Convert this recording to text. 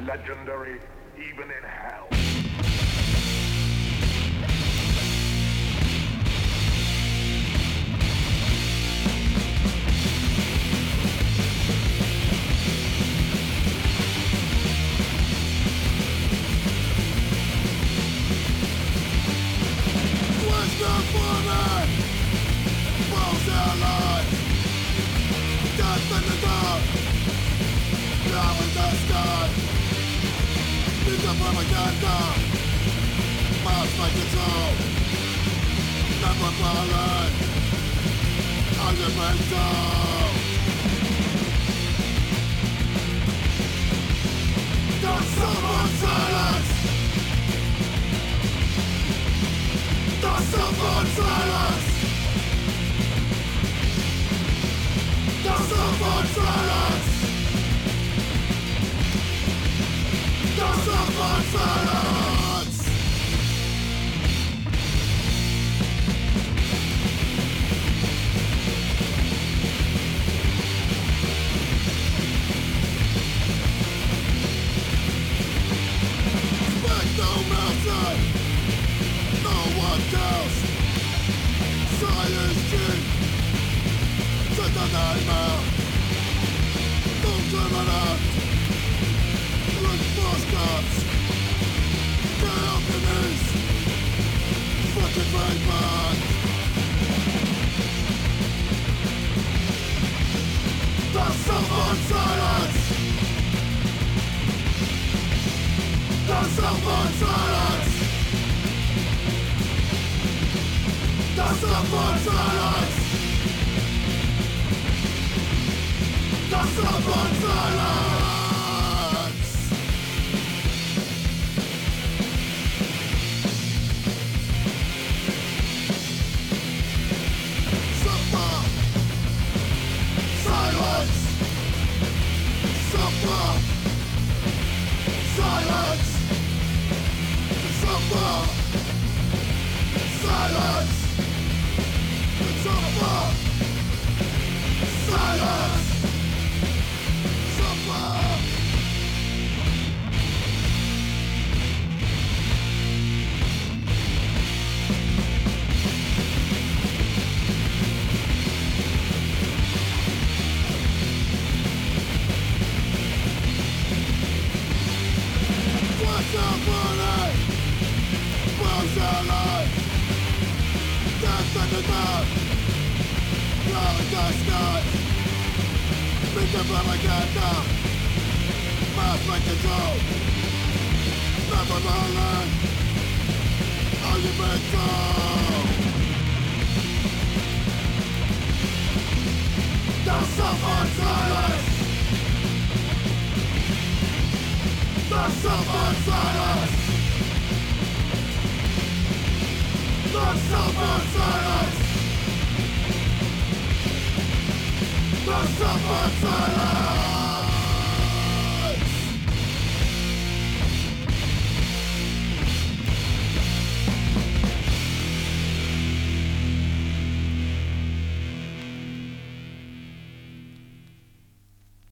legendary even in hell. Propaganda, mass by control, never fallen, argumental. Don't suffer silence. Don't suffer silence. Don't suffer silence. Don't suffer silence. Expect no mountain, no one else. Silence king, set the nightmare. Don't turn around. Look for stops. The alchemist. Fucking right back. The someone silence. The someone silence. The someone silence. The someone silence. Propaganda, mass by control, never violent, argumental. Don't suffer silence. Don't suffer silence. Don't suffer silence. Don't suffer silence.